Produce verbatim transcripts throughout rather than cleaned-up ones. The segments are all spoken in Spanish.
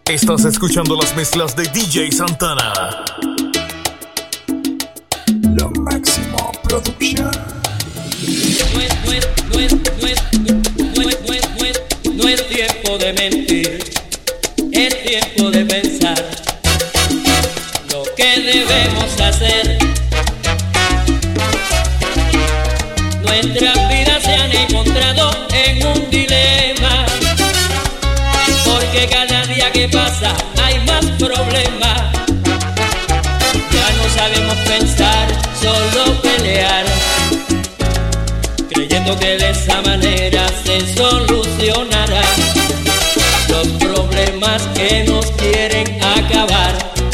Estás escuchando las mezclas de D J Santana. Lo Máximo Production. No es, no es, no es, no es, no es, no es, no es, no es tiempo de mentir, es tiempo de pensar lo que debemos hacer. Nuestras vidas se han encontrado en un dilema, porque cada día que pasa hay más problemas. Ya no sabemos pensar, solo pelear, creyendo que de esa manera se solucionarán los problemas que nos quieren acabar.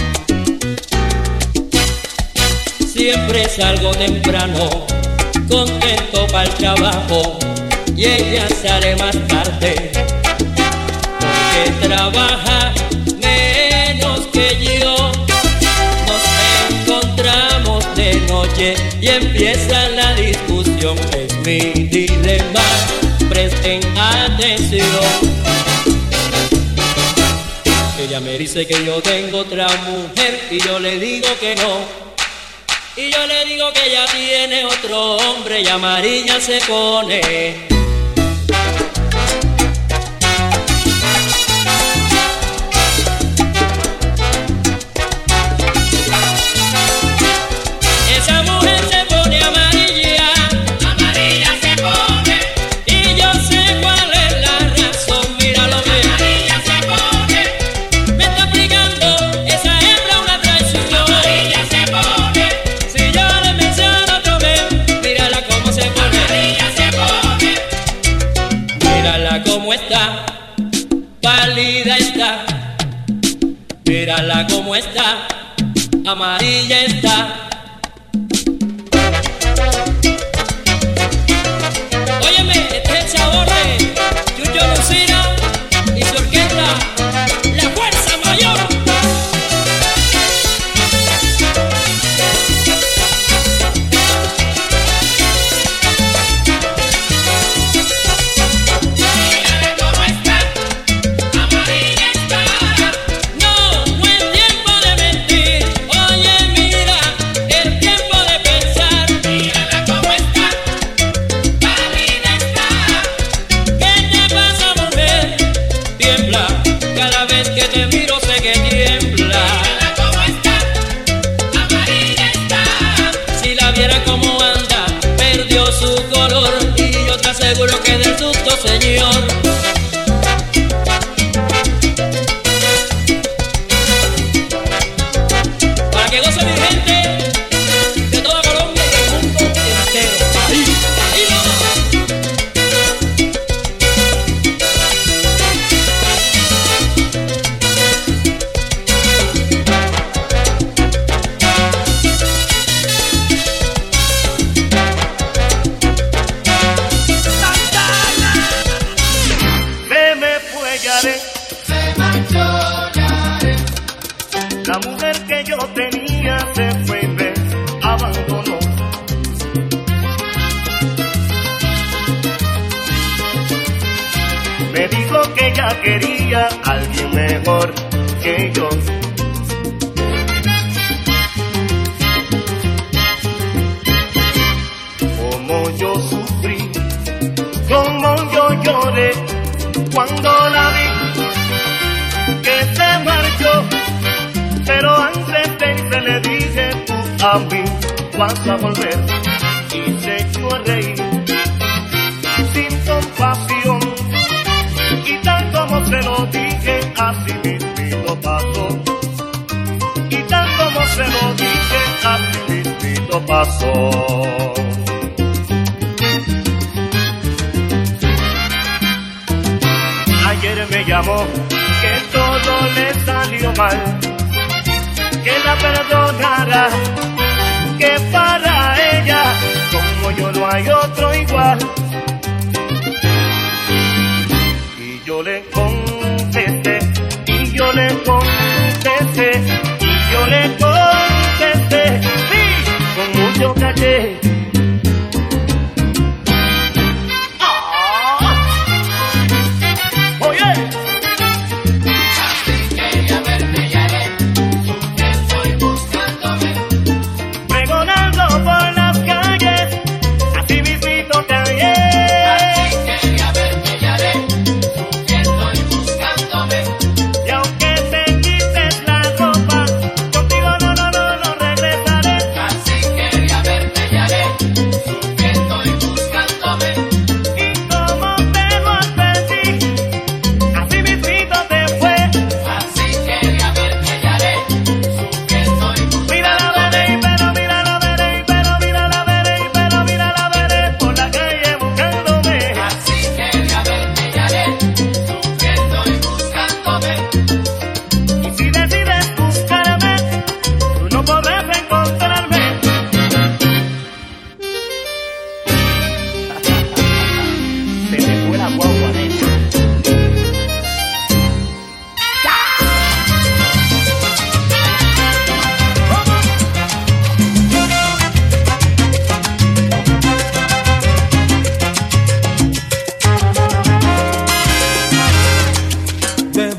Siempre salgo temprano, contento para el trabajo, y ella sale más tarde, porque trabaja menos que yo. Nos encontramos de noche y empieza la discusión. Es mi dilema, presten atención. Ella me dice que yo tengo otra mujer y yo le digo que no. Y yo le digo que ella tiene otro hombre y amarilla se pone. Esa mujer se pone amarilla, amarilla se pone. Y yo sé cuál es la razón, míralo bien. Amarilla se pone. Me está explicando esa hembra una traición. Amarilla se pone. Si yo le menciono otro vez, mírala cómo se pone. Amarilla se pone. Mírala cómo está, pálida está. Mírala cómo está, amarilla está. Óyeme, este es el sabor de Chucho Lucina y su orquesta, La Fuerza Mayor. Mírala cómo está, amarilla está. No, no es tiempo de mentir. Oye, mira, es tiempo de pensar. Mírala cómo está, pálida está. ¿Qué te pasa, mujer? Tiembla, cada vez que te miro sé que tiembla. Mírala cómo está, amarilla está. Si la viera cómo anda, perdió su color. Y yo te aseguro que del susto, señor. Para que goce mi gente de toda Colombia y el mundo entero. Ahí, ahí nomás. Se me fue Yaret, se marchó Yaret. La mujer que yo tenía se fue y me abandonó. Me dijo que ella quería a alguien mejor que yo. Como yo sufrí, como yo lloré cuando la vi que se marchó. Pero antes de irse le dije, tú a mí vas a volver. Y se echó a reír sin compasión, y tal como se lo dije, así mismito pasó. Y tal como se lo dije, así mismito pasó. Ayer me llamó que todo le salió mal, que la perdonara, que para ella como yo no hay otro igual. Y yo le contesté, y yo le contesté, y yo le contesté, sí, con mucho caché. ¡Ah! Oye, así que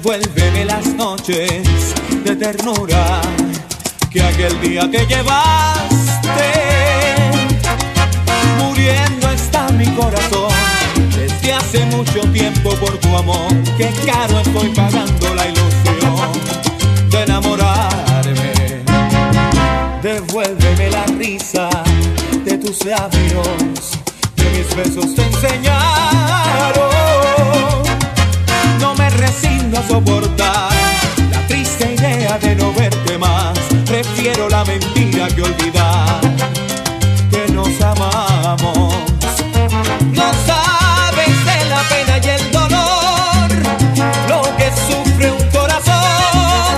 Devuélveme las noches de ternura que aquel día te llevaste. Muriendo está mi corazón desde hace mucho tiempo por tu amor. Qué caro estoy pagando la ilusión de enamorarme. Devuélveme la risa de tus labios que mis besos te enseñaron. No me resigno a soportar la triste idea de no verte más. Prefiero la mentira que olvidar que nos amamos. No sabes de la pena y el dolor, lo que sufre un corazón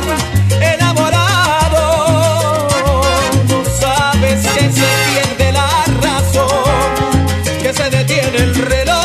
enamorado. No sabes que se pierde la razón, que se detiene el reloj.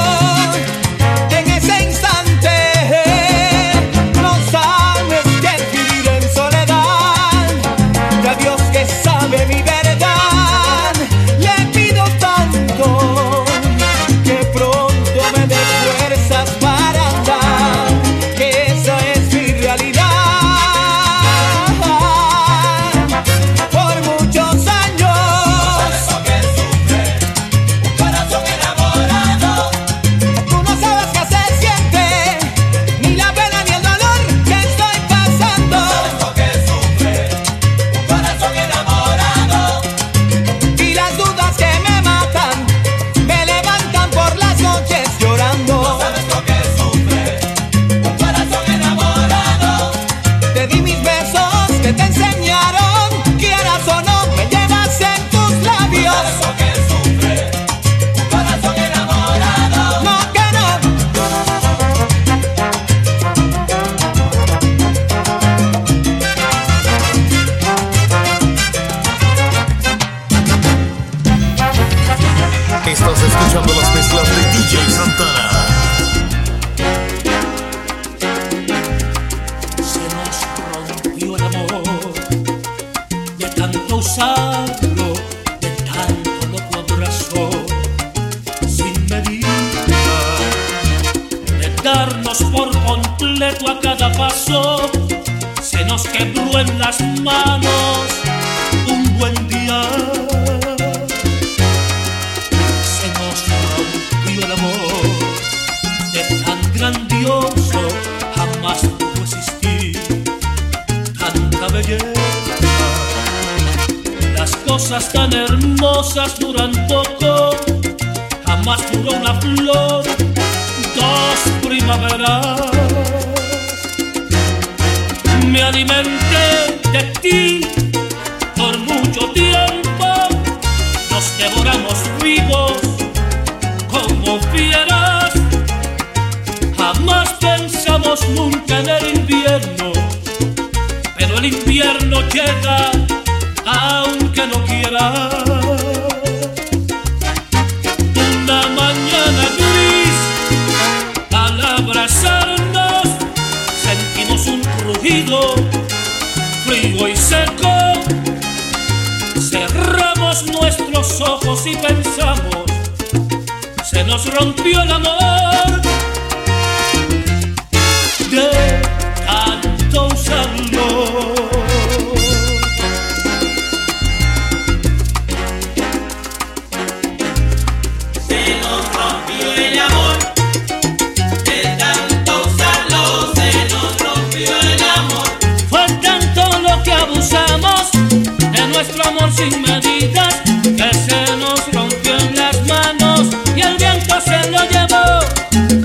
Estás escuchando las mezclas de D J Santana. Se nos rompió el amor de tanto usarlo, de tanto loco abrazo, sin medida, de darnos por completo a cada paso. Se nos quebró en las manos un buen día. El amor de tan grandioso jamás pudo existir, tanta belleza. Las cosas tan hermosas duran poco, jamás duró una flor, dos primaveras. Me alimenté de ti por mucho tiempo, nos devoramos vivos como fieras. Jamás pensamos nunca en el invierno, pero el invierno llega aunque no quiera. Una mañana gris, al abrazarnos, sentimos un rugido frío y seco. Cerramos nuestros ojos y pensamos: se nos rompió el amor de tanto usarlo. Se nos rompió el amor de tanto usarlo. Se nos rompió el amor. Fue tanto lo que abusamos de nuestro amor sin medidas, que se nos rompió en las manos y el viento se lo llevó.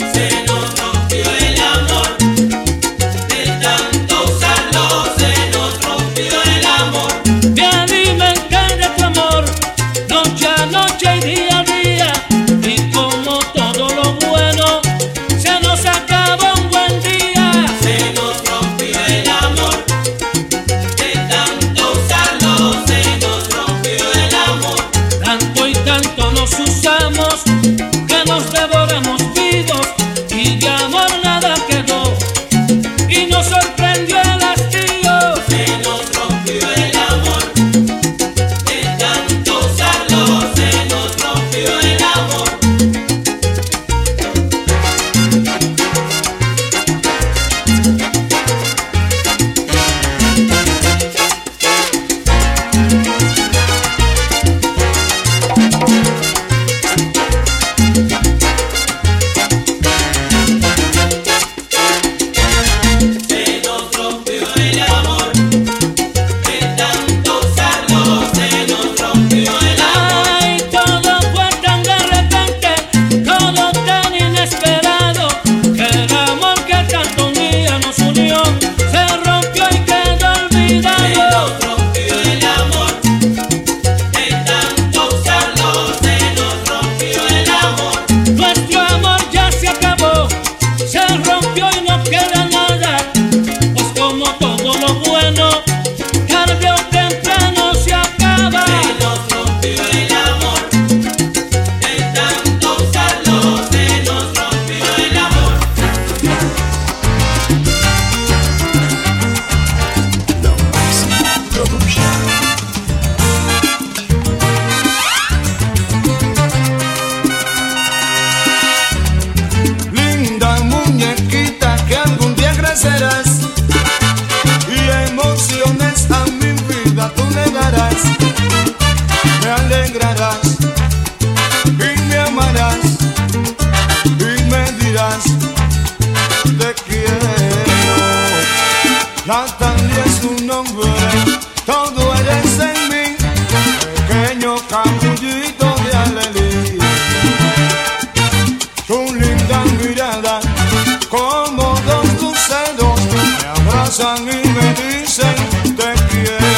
serás y emociones a mi vida tú le darás. Me alegrarás y me amarás y me dirás te quiero. Natalia es tu nombre, todo eres en mí, pequeño capullito de alegría. Tu linda mirada, como dos luceros, me abrazan y me dicen te quiero.